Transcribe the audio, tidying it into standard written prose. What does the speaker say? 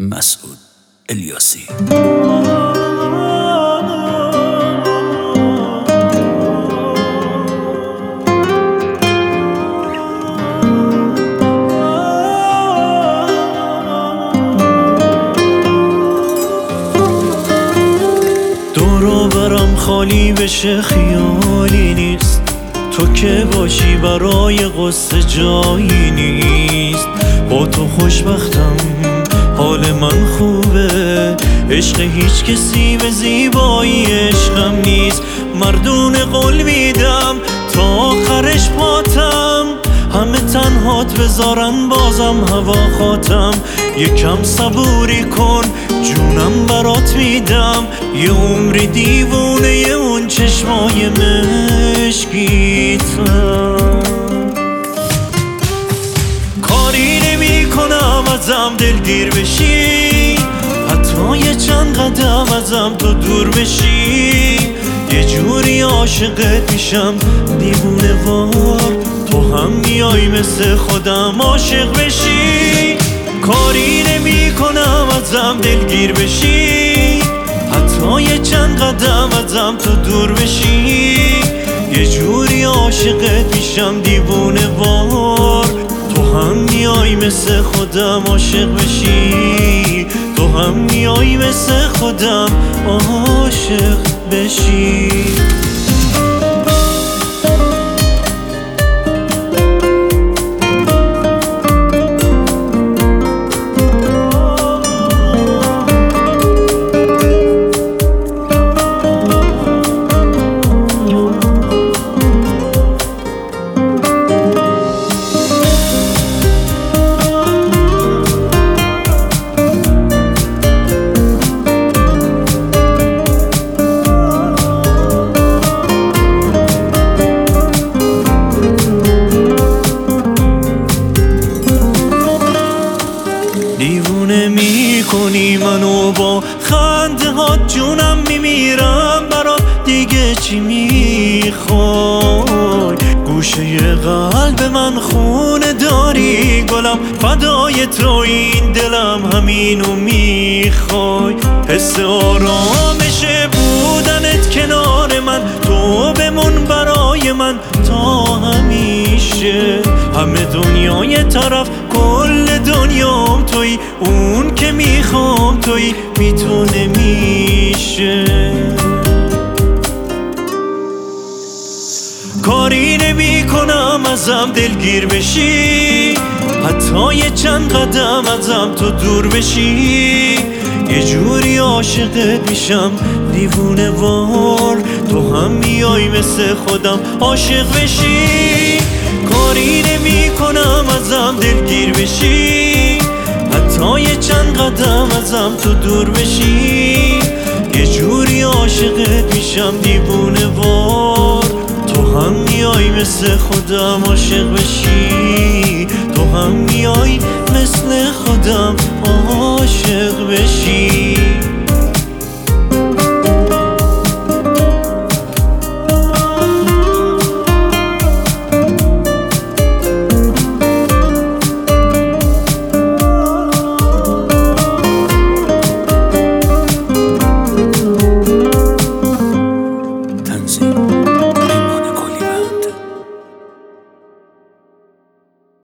مسعود الیاسی. دورو برم خالی بشه خیالی نیست، تو که باشی برای قصه جایی نیست. با تو خوشبختم، حال من خوبه، عشق هیچ کسی به زیبایی عشقم نیست. مردون قول میدم تا آخرش پاتم، همه تنهات بذارن بازم هوا خاتم. یکم صبوری کن جونم برات میدم، یه عمری دیوونه اون چشمای مشکیتم. کاری نمی کنم ازم دلگیر بشی، حتی یه چند قدم ازم تو دور بشی. یه جوری عاشقت میشم دیوونه وار، تو هم میای مثل خودم عاشق بشی. کاری نمی کنم ازم دلگیر بشی، حتی یه چند قدم ازم تو دور بشی. یه جوری عاشقت میشم دیوونه وار، تو هم میای مثل خودم عاشق بشی. تو هم میای مثل خودم عاشق بشی. دیوونه میکنی منو با خنده ها، جونم میمیرم برات، دیگه چی میخوای؟ گوشه قلب من خونه داری گلم، فدای تو این دلم همینو میخوای. حس آرامش بودنت کنار من، تو بمون برای من تا همیشه. همه دنیای طرف کل دنیام توی، اون که میخوام توی، بی تو نمیشه. کاری نمی کنم ازم دلگیر بشی، حتی یه چند قدم ازم تو دور بشی. یه جوری عاشقت میشم دیوونه وار، تو هم میای مثل خودم عاشق بشی. کاری نمی کنم ازم دلگیر بشی، حتی یه چند قدم ازم تو دور بشی. یه جوری عاشقت میشم دیوونه وار، تو هم میای مثل خودم عاشق بشی. تو هم میای